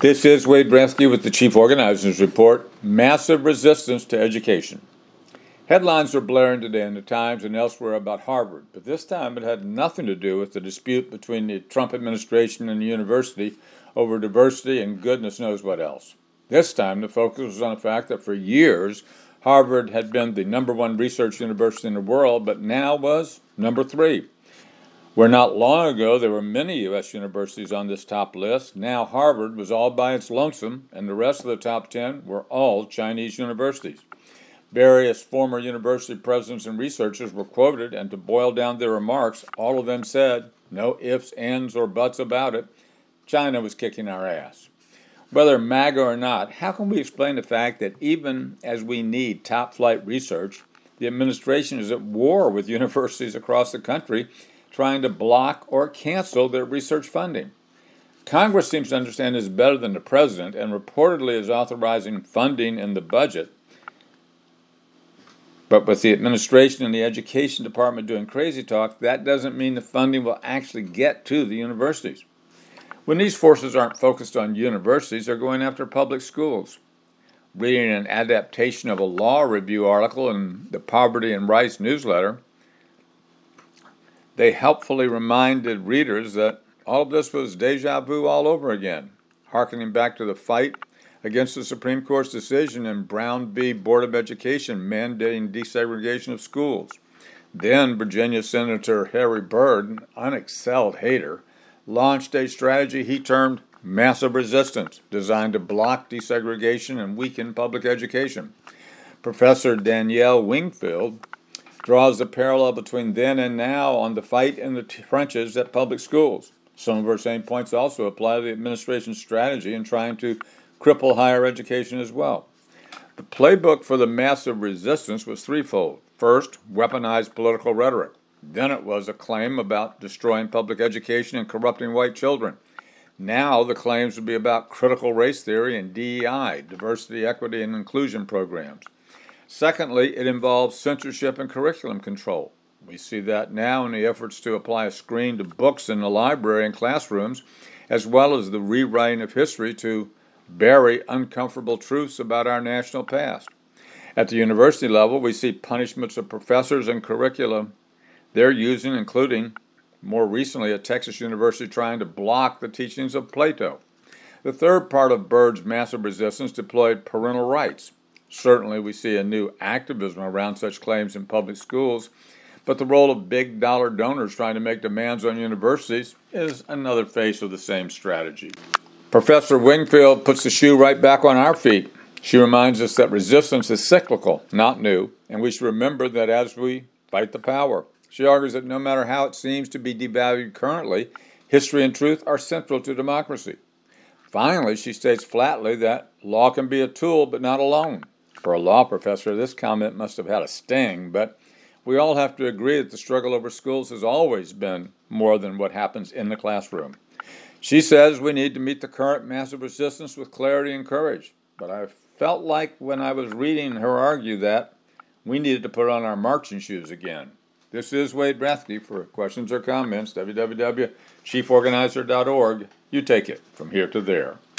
This is Wade Bresky with the Chief Organizers Report, Massive Resistance to Education. Headlines are blaring today in the Times and elsewhere about Harvard, but this time it had nothing to do with the dispute between the Trump administration and the university over diversity and goodness knows what else. This time the focus was on the fact that for years Harvard had been the number one research university in the world, but now was number 3. Where not long ago there were many U.S. universities on this top list, now Harvard was all by its lonesome, and the rest of the top 10 were all Chinese universities. Various former university presidents and researchers were quoted, and to boil down their remarks, all of them said, no ifs, ands, or buts about it, China was kicking our ass. Whether MAGA or not, how can we explain the fact that even as we need top-flight research, the administration is at war with universities across the country trying to block or cancel their research funding? Congress seems to understand this better than the president and reportedly is authorizing funding in the budget. But with the administration and the education department doing crazy talk, that doesn't mean the funding will actually get to the universities. When these forces aren't focused on universities, they're going after public schools. Reading an adaptation of a law review article in the Poverty and Rights newsletter, they helpfully reminded readers that all of this was deja vu all over again, hearkening back to the fight against the Supreme Court's decision in Brown v. Board of Education mandating desegregation of schools. Then Virginia Senator Harry Byrd, an unexcelled hater, launched a strategy he termed massive resistance, designed to block desegregation and weaken public education. Professor Danielle Wingfield draws the parallel between then and now on the fight in the trenches at public schools. Some of her same points also apply to the administration's strategy in trying to cripple higher education as well. The playbook for the massive resistance was threefold. First, weaponized political rhetoric. Then it was a claim about destroying public education and corrupting white children. Now the claims would be about critical race theory and DEI, diversity, equity, and inclusion programs. Secondly, it involves censorship and curriculum control. We see that now in the efforts to apply a screen to books in the library and classrooms, as well as the rewriting of history to bury uncomfortable truths about our national past. At the university level, we see punishments of professors and curricula they're using, including, more recently, at Texas University trying to block the teachings of Plato. The third part of Byrd's massive resistance deployed parental rights. Certainly, we see a new activism around such claims in public schools, but the role of big-dollar donors trying to make demands on universities is another face of the same strategy. Professor Wingfield puts the shoe right back on our feet. She reminds us that resistance is cyclical, not new, and we should remember that as we fight the power. She argues that no matter how it seems to be devalued currently, history and truth are central to democracy. Finally, she states flatly that law can be a tool, but not alone. For a law professor, this comment must have had a sting, but we all have to agree that the struggle over schools has always been more than what happens in the classroom. She says we need to meet the current massive resistance with clarity and courage, but I felt like when I was reading her argue that we needed to put on our marching shoes again. This is Wade Bresky. For questions or comments, www.chieforganizer.org. You take it from here to there.